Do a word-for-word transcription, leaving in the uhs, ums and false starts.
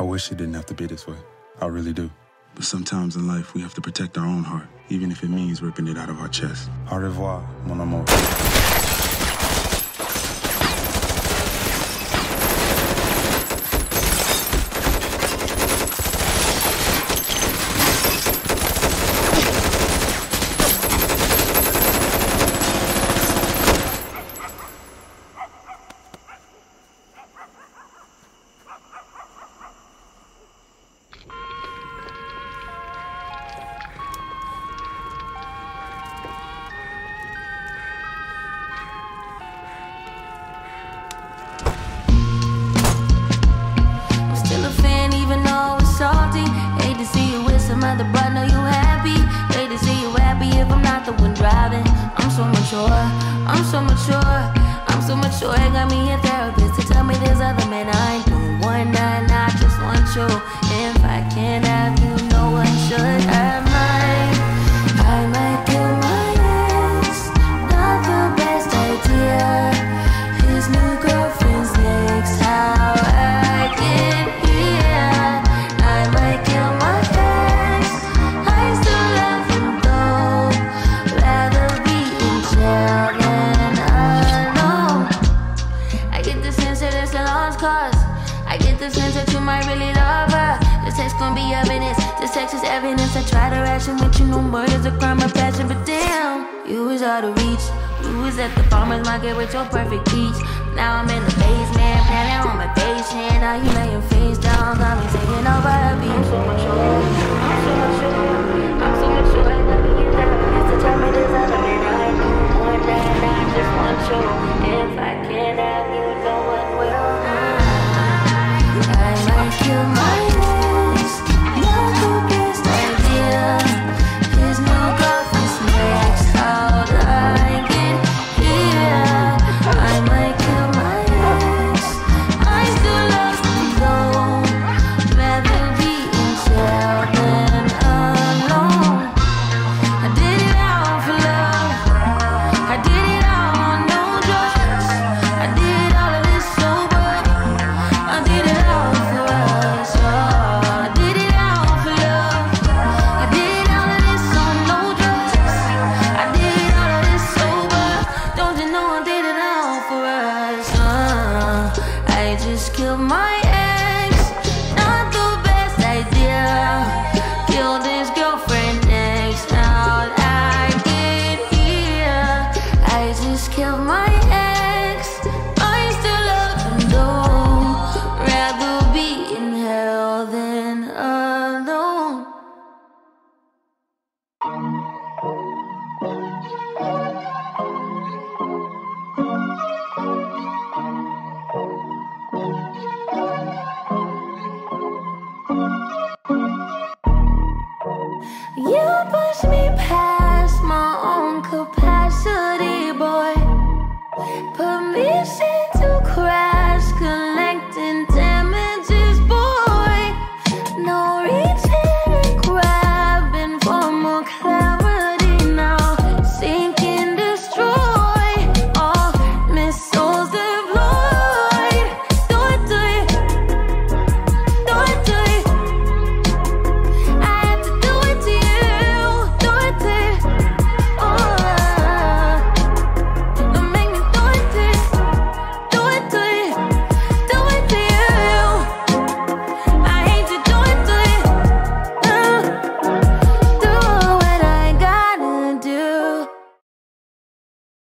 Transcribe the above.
wish it didn't have to be this way. I really do. But sometimes in life, we have to protect our own heart, even if it means ripping it out of our chest. Au revoir, mon amour. I'm so mature, I'm so mature. It got me a therapist to tell me there's other men I ain't doing one night, I just want you. If I can't have you, no one should have mine. I might kill my ex, not the best idea. His new girlfriend's next, how I get here. I might kill my ex, I still love him though. Rather be in jail than alone. I get the sense that it's a lost cause. I get the sense that you might really love her. This text gon' be evidence, this text is evidence. I try to ration with you, no murder's a crime of passion. But damn, you was out of reach. You was at the farmer's market with your perfect peach. Now I'm in the basement, planning on my patient. Now you laying face down, got me singing over the beat. I'm so mature, I'm so mature, I'm so mature. I love you, therapist to tell me there's other men I do one night, I just want you. If I can't have you, no one will. I might kill my ex, not the best idea. His new girlfriend's next, how'd I get here? I might kill my ex, I still love him though. Rather be in jail than alone. I did it all for love, I did it all on no drugs. I did all of this sober, I did it all for us. Oh, I did it all for love, I did all of this on no drugs. I did all of this sober, don't you know I did it all for us. uh, I just killed my ex, not the best idea. Killed his girlfriend next, how'd I get here? I just killed my ex, I still love him though. Rather be in hell than alone. You push me past